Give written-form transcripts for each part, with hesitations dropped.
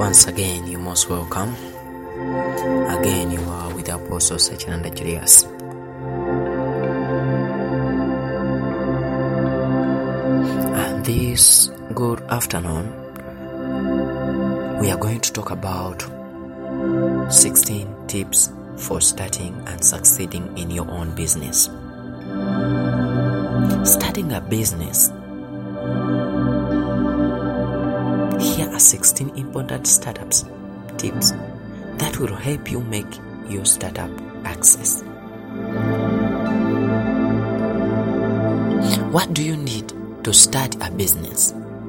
Once again, you're most welcome. Again, you are with Apostle Sechinanda Julius. And this good afternoon, we are going to talk about 16 tips for starting and succeeding in your own business. Starting a business. Here are 16 important startups tips that will help you make your startup success. What do you need to start a business?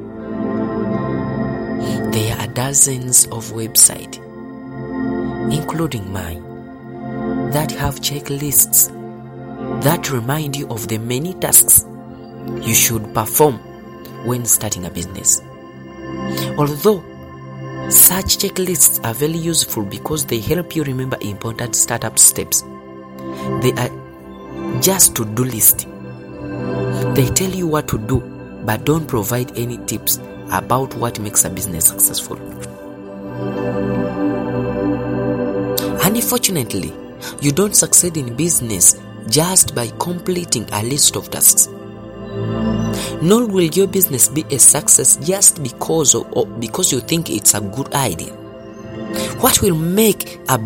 There are dozens of websites, including mine, that have checklists that remind you of the many tasks you should perform when starting a business. Although such checklists are very useful because they help you remember important startup steps, they are just to-do lists. They tell you what to do but don't provide any tips about what makes a business successful. Unfortunately, you don't succeed in business just by completing a list of tasks. Nor will your business be a success just because you think it's a good idea. What will make or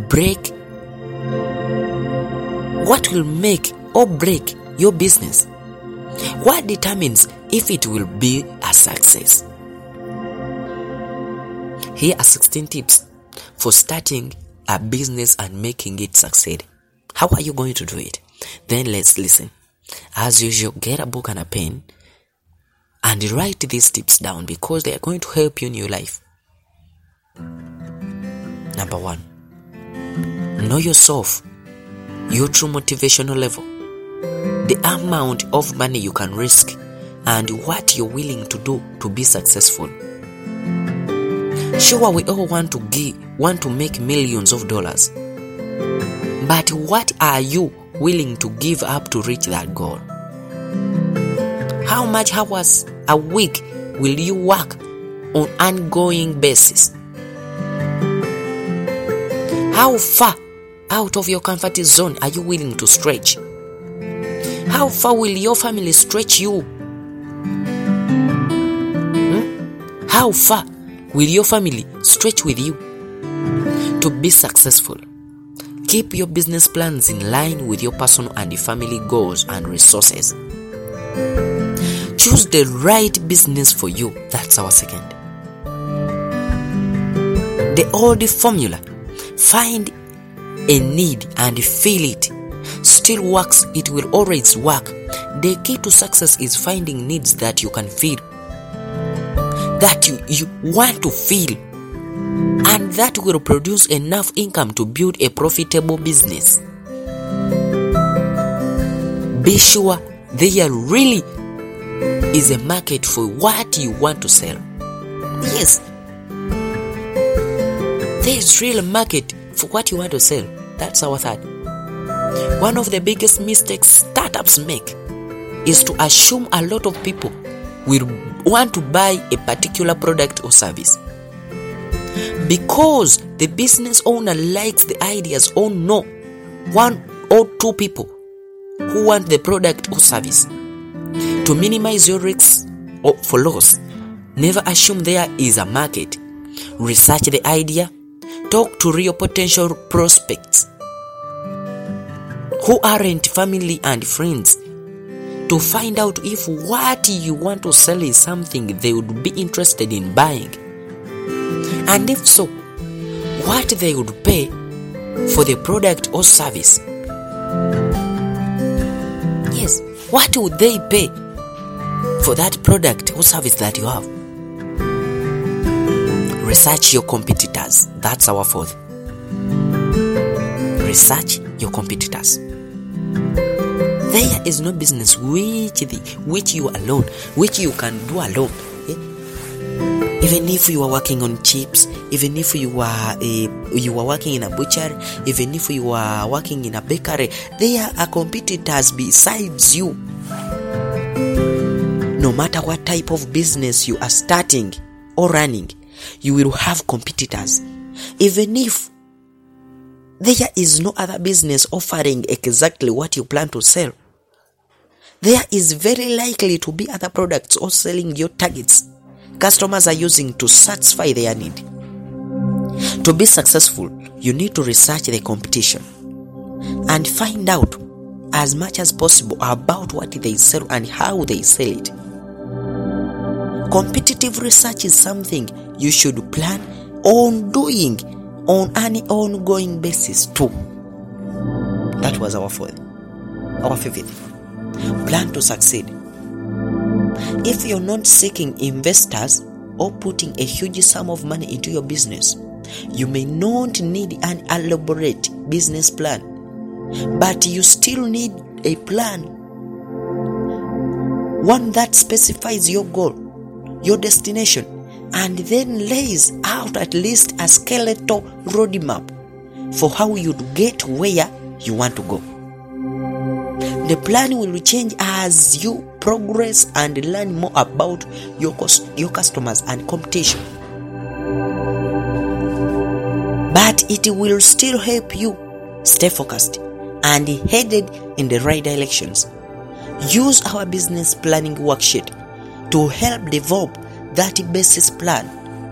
break your business? What determines if it will be a success? Here are 16 tips for starting a business and making it succeed. How are you going to do it? Then let's listen. As usual, get a book and a pen and write these tips down because they are going to help you in your life. Number 1, know yourself, your true motivational level, the amount of money you can risk, and what you're willing to do to be successful. Sure, we all want to make millions of dollars, but what are you willing to give up to reach that goal? How much hours a week will you work on an ongoing basis? How far out of your comfort zone are you willing to stretch? How far will your family stretch you? How far will your family stretch with you? To be successful, keep your business plans in line with your personal and family goals and resources. Choose the right business for you. That's our second. The old formula, find a need and feel it, still works. It will always work. The key to success is finding needs that you can feel, that you want to feel, and that will produce enough income to build a profitable business. Be sure there really is a market for what you want to sell. Yes, there is really a market for what you want to sell. That's our third. One of the biggest mistakes startups make is to assume a lot of people will want to buy a particular product or service. Because the business owner likes the ideas or no one or two people who want the product or service. To minimize your risks for loss, never assume there is a market. Research the idea. Talk to real potential prospects who aren't family and friends to find out if what you want to sell is something they would be interested in buying. And if so, what they would pay for the product or service. Yes, what would they pay for that product or service that you have? Research your competitors. That's our fourth. Research your competitors. There is no business which you alone, which you can do alone. Even if you are working on chips, even if you are working in a butchery, even if you are working in a bakery, there are competitors besides you. No matter what type of business you are starting or running, you will have competitors. Even if there is no other business offering exactly what you plan to sell, there is very likely to be other products or selling your targets customers are using to satisfy their need. To be successful, you need to research the competition and find out as much as possible about what they sell and how they sell it. Competitive research is something you should plan on doing on an ongoing basis too. That was our fifth. Plan to succeed. If you're not seeking investors or putting a huge sum of money into your business, you may not need an elaborate business plan, but you still need a plan, one that specifies your goal, your destination, and then lays out at least a skeletal roadmap for how you'd get where you want to go. The plan will change as you progress and learn more about your customers and competition. But it will still help you stay focused and headed in the right directions. Use our business planning worksheet to help develop that basis plan.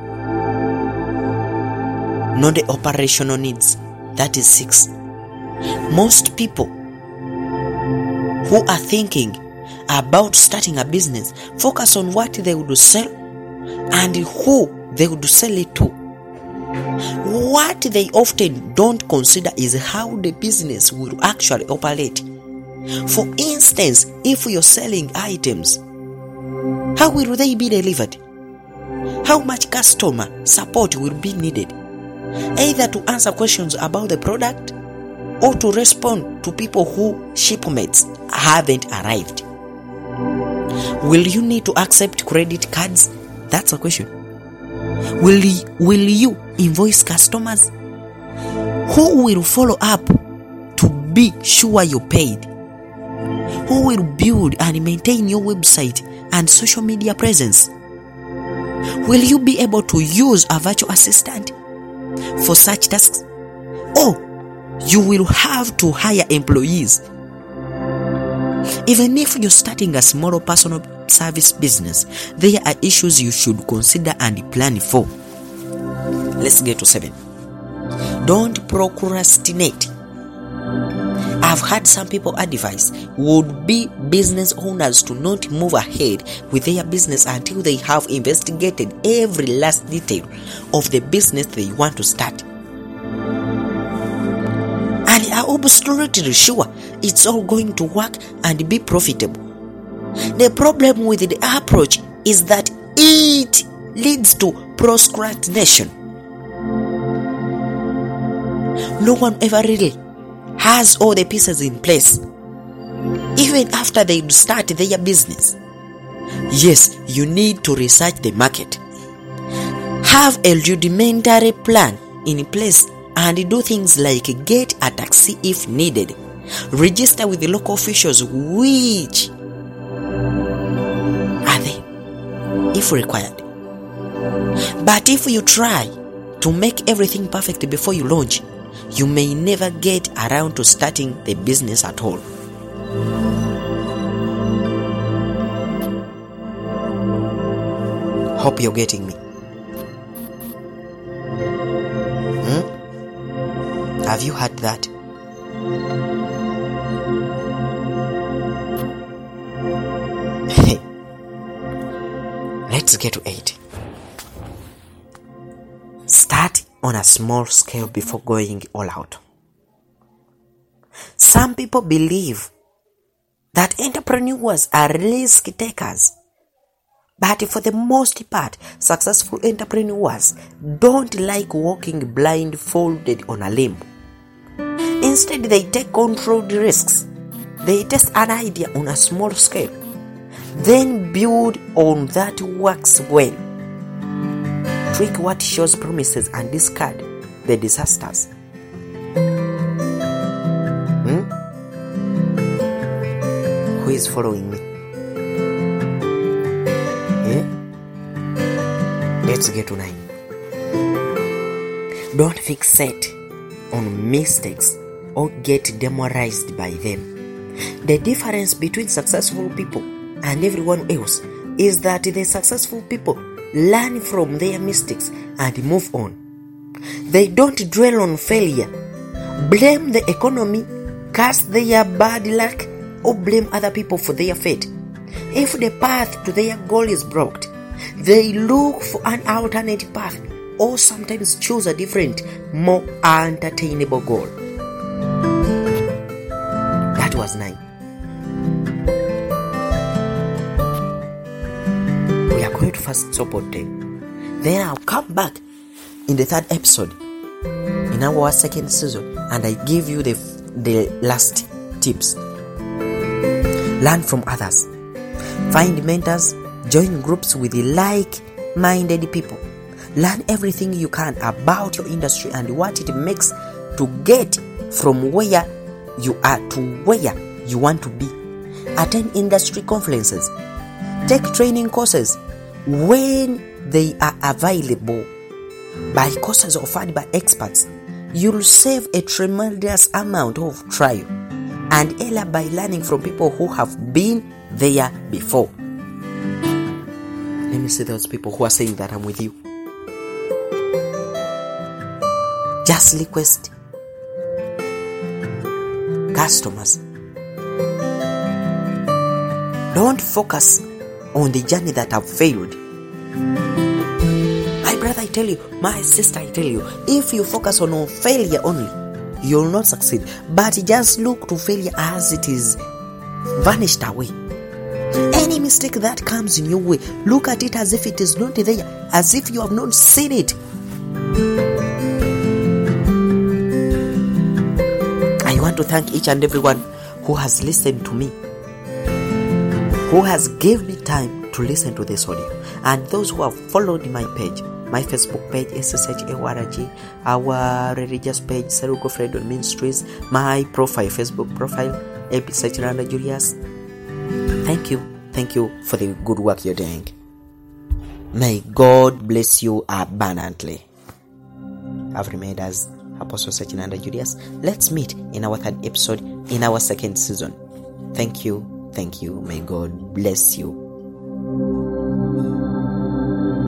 Know the operational needs. That is 6. Most people who are thinking about starting a business focus on what they would sell and who they would sell it to. What they often don't consider is how the business will actually operate. For instance, if you're selling items, how will they be delivered? How much customer support will be needed? Either to answer questions about the product or to respond to people whose shipments haven't arrived. Will you need to accept credit cards? That's a question. Will you invoice customers? Who will follow up to be sure you paid? Who will build and maintain your website and social media presence? Will you be able to use a virtual assistant for such tasks? Or you will have to hire employees. Even if you're starting a small personal service business, there are issues you should consider and plan for. Let's get to 7. Don't procrastinate. I've had some people advise would-be business owners to not move ahead with their business until they have investigated every last detail of the business they want to start. And are absolutely sure it's all going to work and be profitable. The problem with the approach is that it leads to procrastination. No one ever really has all the pieces in place, even after they start their business. Yes, you need to research the market, have a rudimentary plan in place, and do things like get a taxi if needed, register with the local officials, which are they, if required. But if you try to make everything perfect before you launch, you may never get around to starting the business at all. Hope you're getting me. Have you heard that? Let's get to 8. Start on a small scale before going all out. Some people believe that entrepreneurs are risk takers, but for the most part, successful entrepreneurs don't like walking blindfolded on a limb. Instead, they take controlled risks. They test an idea on a small scale, then build on that works well. Tweak what shows promises and discard the disasters. Who is following me? Let's get to 9. Don't fixate on mistakes or get demoralized by them. The difference between successful people and everyone else is that the successful people learn from their mistakes and move on. They don't dwell on failure, blame the economy, curse their bad luck, or blame other people for their fate. If the path to their goal is blocked, they look for an alternate path or sometimes choose a different, more entertainable goal. That was 9. We are going to first stop on 10. Then I'll come back in the 3rd episode in our 2nd season and I give you the last tips. Learn from others. Find mentors. Join groups with like-minded people. Learn everything you can about your industry and what it makes to get from where you are to where you want to be. Attend industry conferences. Take training courses when they are available. Buy courses offered by experts. You'll save a tremendous amount of trial and error by learning from people who have been there before. Let me see those people who are saying that I'm with you. Just request customers. Don't focus on the journey that have failed. My brother, I tell you, my sister, I tell you, if you focus on failure only, you'll not succeed. But just look to failure as it is vanished away. Any mistake that comes in your way, look at it as if it is not there, as if you have not seen it. I want to thank each and everyone who has listened to me, who has given me time to listen to this audio, and those who have followed my page, my Facebook page, SSHARG, our religious page, Serugo Freedom Ministries, my profile, Facebook profile, AP Sachinanda Julius. Thank you for the good work you're doing. May God bless you abundantly. I've remained as Apostle Sachinanda Julius. Let's meet in our 3rd episode in our 2nd season. Thank you. May God bless you.